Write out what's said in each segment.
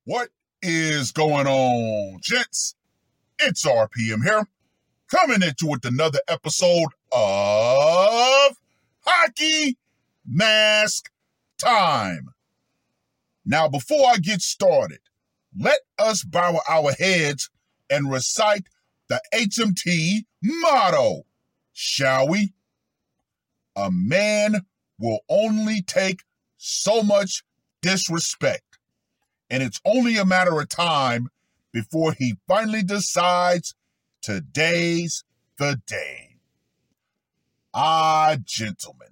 What is going on, gents? It's RPM here, coming at you with another episode of Hockey Mask Time. Now, before I get started, let us bow our heads and recite the HMT motto, shall we? A man will only take so much disrespect, and it's only a matter of time before he finally decides today's the day. Gentlemen,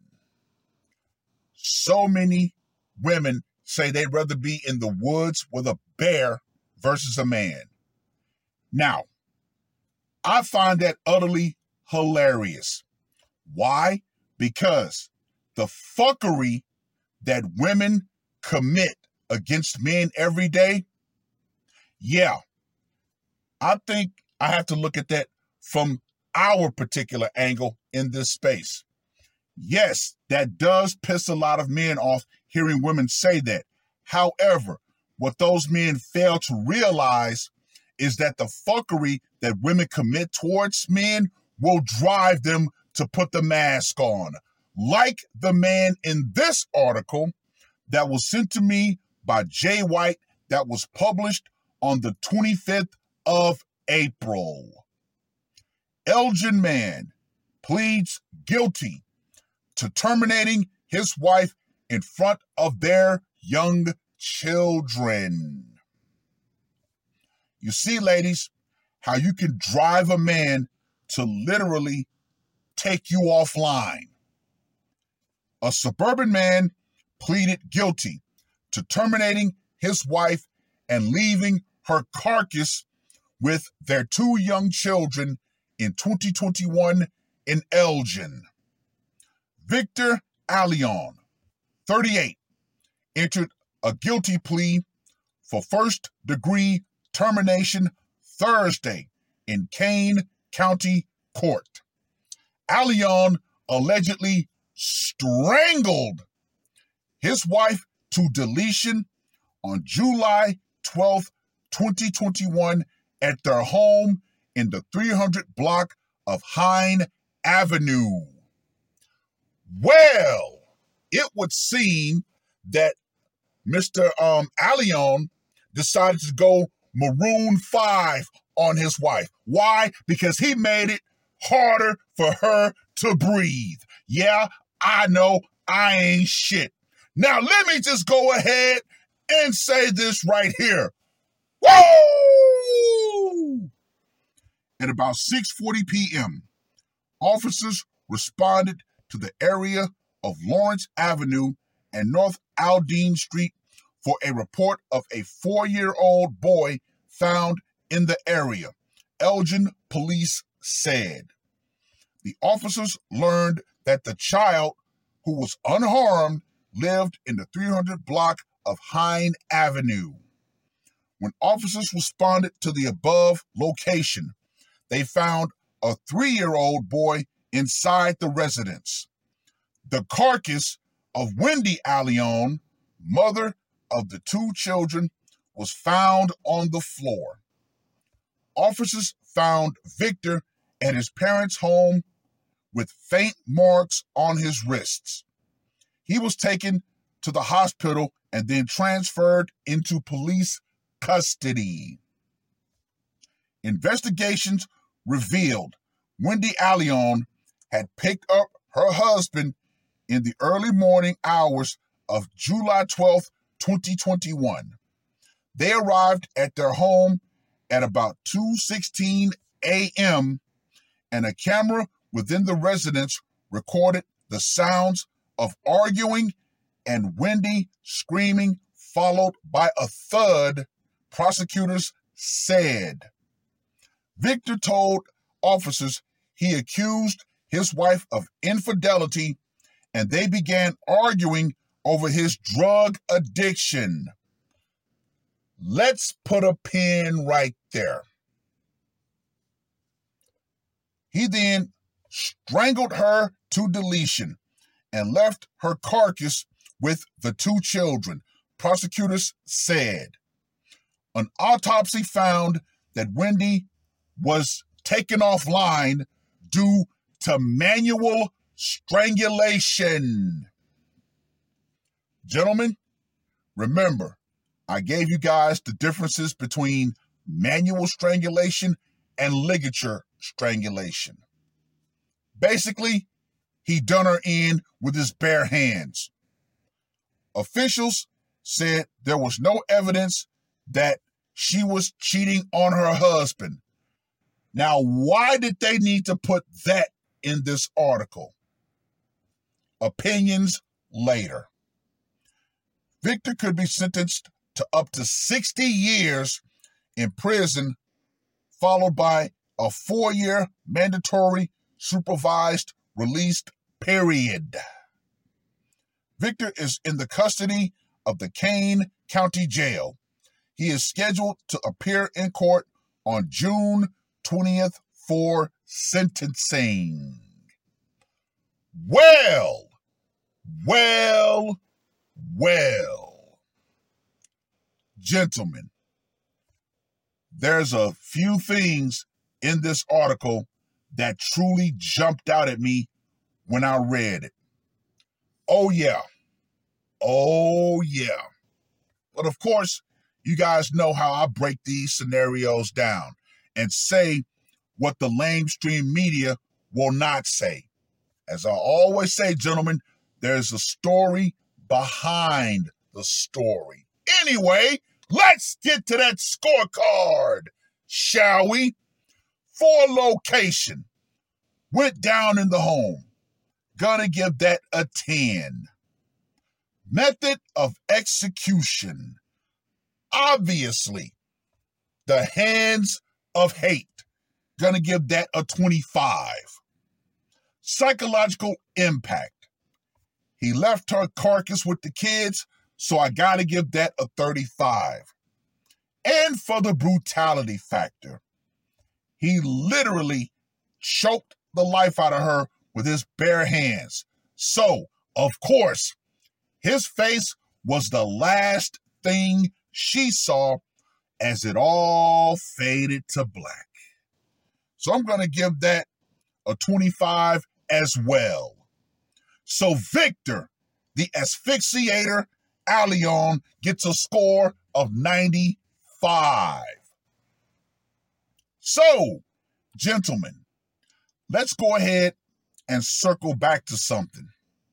so many women say they'd rather be in the woods with a bear versus a man. Now, I find that utterly hilarious. Why? Because the fuckery that women commit against men every day, yeah, I think I have to look at that from our particular angle in this space. Yes, that does piss a lot of men off hearing women say that. However, what those men fail to realize is that the fuckery that women commit towards men will drive them to put the mask on. Like the man in this article that was sent to me by Jay White that was published on the 25th of April. Elgin man pleads guilty to terminating his wife in front of their young children. You see, ladies, how you can drive a man to literally take you offline. A suburban man pleaded guilty to terminating his wife and leaving her carcass with their two young children in 2021 in Elgin. Victor Allion, 38, entered a guilty plea for first-degree termination Thursday in Kane County Court. Allion allegedly strangled his wife to deletion on July 12, 2021 at their home in the 300 block of Hine Avenue. Well, it would seem that Mr. Allion decided to go Maroon 5 on his wife. Why? Because he made it harder for her to breathe. Yeah, I know I ain't shit. Now, let me just go ahead and say this right here. Woo! At about 6:40 p.m., officers responded to the area of Lawrence Avenue and North Aldine Street for a report of a 4-year-old boy found in the area, Elgin police said. The officers learned that the child, who was unharmed, lived in the 300 block of Hine Avenue. When officers responded to the above location, they found a 3-year-old boy inside the residence. The carcass of Wendy Allion, mother of the two children, was found on the floor. Officers found Victor at his parents' home with faint marks on his wrists. He was taken to the hospital and then transferred into police custody. Investigations revealed Wendy Allion had picked up her husband in the early morning hours of July 12, 2021. They arrived at their home at about 2:16 a.m., and a camera within the residence recorded the sounds of arguing and Wendy screaming, followed by a thud, prosecutors said. Victor told officers he accused his wife of infidelity, and they began arguing over his drug addiction. Let's put a pin right there. He then strangled her to deletion and left her carcass with the two children, prosecutors said. An autopsy found that Wendy was taken offline due to manual strangulation. Gentlemen, remember, I gave you guys the differences between manual strangulation and ligature strangulation. Basically, he done her in with his bare hands. Officials said there was no evidence that she was cheating on her husband. Now, why did they need to put that in this article? Opinions later. Victor could be sentenced to up to 60 years in prison, followed by a 4-year mandatory supervised release period. Victor is in the custody of the Kane County Jail. He is scheduled to appear in court on June 20th for sentencing. Well. Gentlemen, there's a few things in this article that truly jumped out at me when I read it. Oh yeah. But of course, you guys know how I break these scenarios down and say what the lamestream media will not say. As I always say, gentlemen, there's a story behind the story. Anyway, let's get to that scorecard, shall we? For location, went down in the home. Gonna give that a 10. Method of execution. Obviously, the hands of hate. Gonna give that a 25. Psychological impact. He left her carcass with the kids, so I gotta give that a 35. And for the brutality factor, he literally choked the life out of her with his bare hands. So, of course, his face was the last thing she saw as it all faded to black. So I'm going to give that a 25 as well. So Victor, the asphyxiator, Allion, gets a score of 95. So, gentlemen, let's go ahead and circle back to something.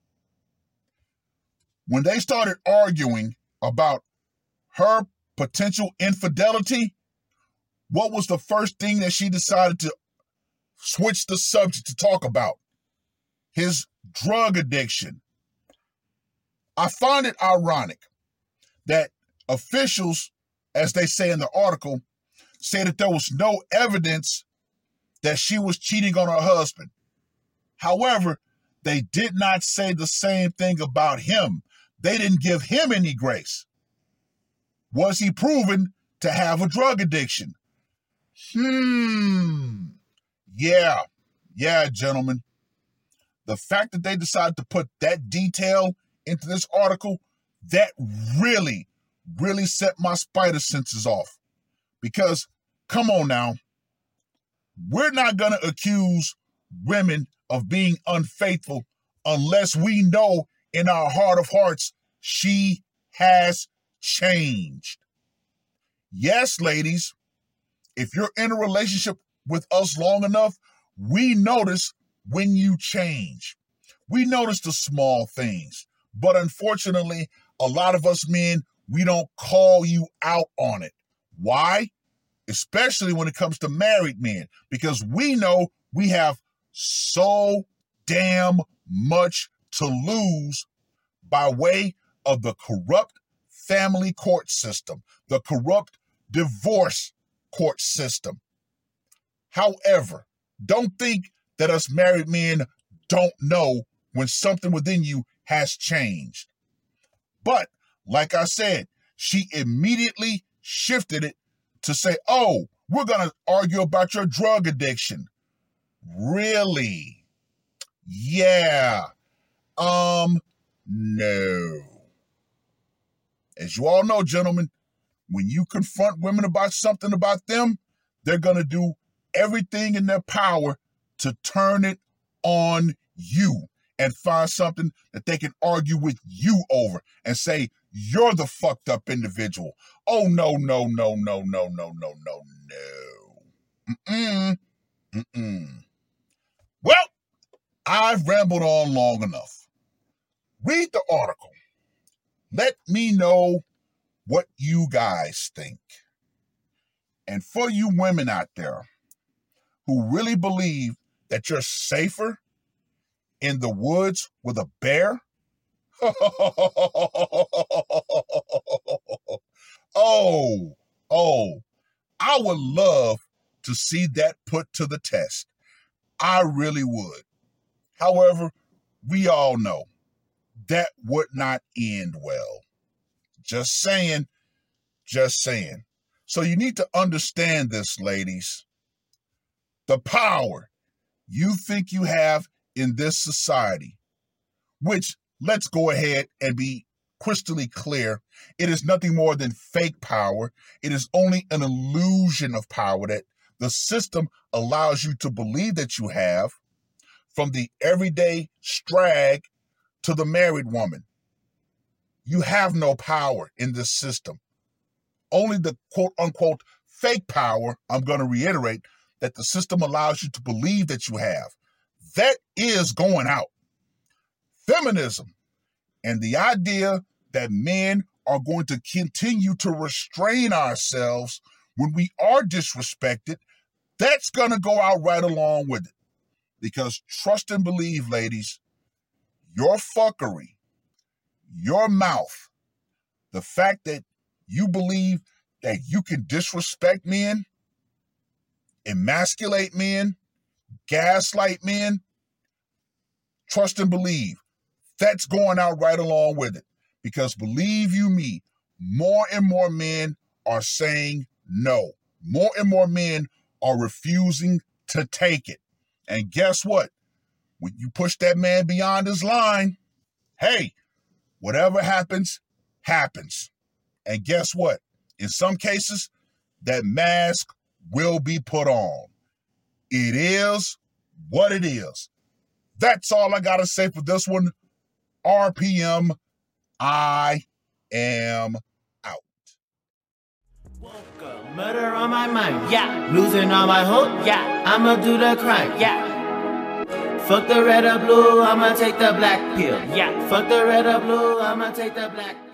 When they started arguing about her potential infidelity, what was the first thing that she decided to switch the subject to talk about? His drug addiction. I find it ironic that officials, as they say in the article, say that there was no evidence that she was cheating on her husband. However, they did not say the same thing about him. They didn't give him any grace. Was he proven to have a drug addiction? Yeah, gentlemen. The fact that they decided to put that detail into this article, that really set my spider senses off. Because, come on now, we're not going to accuse women of being unfaithful unless we know in our heart of hearts she has changed. Yes, ladies, if you're in a relationship with us long enough, we notice when you change. We notice the small things. But unfortunately, a lot of us men, we don't call you out on it. Why? Especially when it comes to married men, because we know we have so damn much to lose by way of the corrupt family court system, the corrupt divorce court system. However, don't think that us married men don't know when something within you has changed. But, like I said, she immediately shifted it to say, oh, we're going to argue about your drug addiction. Really? Yeah. No. As you all know, gentlemen, when you confront women about something about them, they're going to do everything in their power to turn it on you and find something that they can argue with you over and say, you're the fucked up individual. Oh, no, no, no, no, no, no, no, no, no. Well, I've rambled on long enough. Read the article. Let me know what you guys think. And for you women out there who really believe that you're safer in the woods with a bear, I would love to see that put to the test. I really would. However, we all know that would not end well. Just saying. So you need to understand this, ladies. The power you think you have in this society, which, let's go ahead and be crystally clear, it is nothing more than fake power. It is only an illusion of power that the system allows you to believe that you have, from the everyday strag to the married woman. You have no power in this system. Only the quote-unquote fake power, I'm going to reiterate, that the system allows you to believe that you have. That is going out. Feminism and the idea that men are going to continue to restrain ourselves when we are disrespected, that's going to go out right along with it. Because trust and believe, ladies, your fuckery, your mouth, the fact that you believe that you can disrespect men, emasculate men, gaslight men, trust and believe, that's going out right along with it. Because believe you me, more and more men are saying no. More and more men are refusing to take it. And guess what? When you push that man beyond his line, hey, whatever happens, happens. And guess what? In some cases, that mask will be put on. It is what it is. That's all I got to say for this one. RPM, I am out. Woke up, murder on my mind, yeah. Losing all my hope, yeah. I'ma do the crime, yeah. Fuck the red or blue, I'ma take the black pill, yeah. Fuck the red or blue, I'ma take the black pill.